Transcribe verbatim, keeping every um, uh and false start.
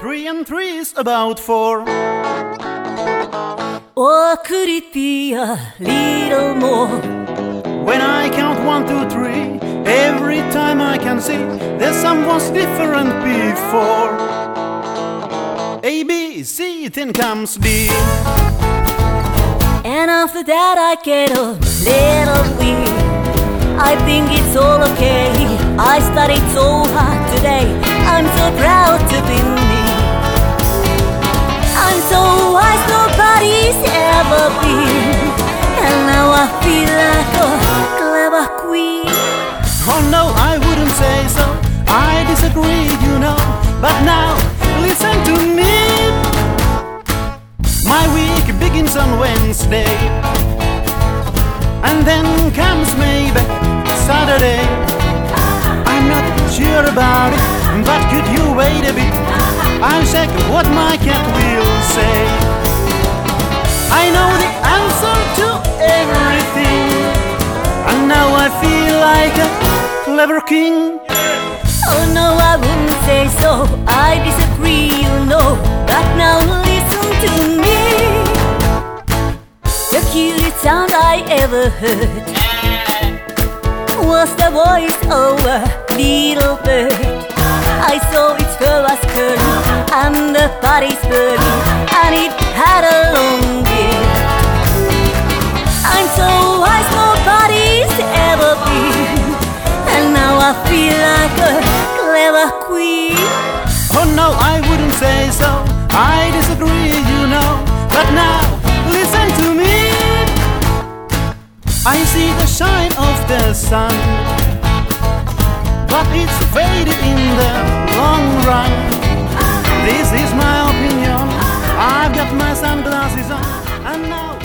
Three and three is about four. Or could it be a little more? When I count one, two, three, every time I can see there's someone's different before. A, B, C, then comes D. And after that I get a little weird. I think it's all okay. I studied so hard today. I'm so proud to be me. I'm so wise, nobody's ever been. And now I feel like a clever queen. Oh no, I wouldn't say so. I disagree, you know. But now, listen to me. My week begins on Wednesday, and then comes maybe Saturday. I'm not sure about it, but could you wait a bit? I'll check what my cat will say. I know the answer to everything, and now I feel like a clever king. Oh no, I wouldn't say so. I disagree, you know. But now listen to me. The cutest sound I ever heard was the voice of a little bird. I saw its fur was curly and the body's burly, and it had a long beard. I'm so wise, nobody's ever been, and now I feel like a clever queen. Oh no, I wouldn't say so. I disagree, you know. But now, listen to me. I see the shine of the sun, but it's faded in the long run. This is my opinion. I've got my sunglasses on, and now